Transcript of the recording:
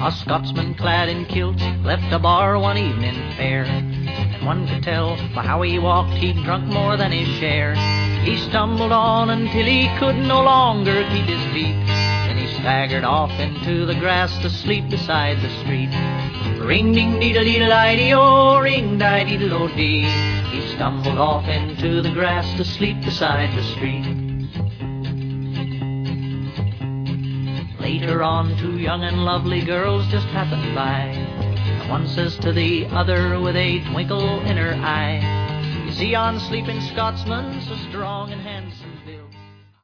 A Scotsman clad in kilts left a bar one evening fair, and one could tell by how he walked he'd drunk more than his share. He stumbled on until he could no longer keep his feet, then he staggered off into the grass to sleep beside the street. Ring-ding-dee-da-dee-da-dee-o, ring-di-dee-da-lo-dee. He stumbled off into the grass to sleep beside the street. Later on, two young and lovely girls just happened by, and one says to the other with a twinkle in her eye, "You see yon sleeping Scotsman, so strong and handsome,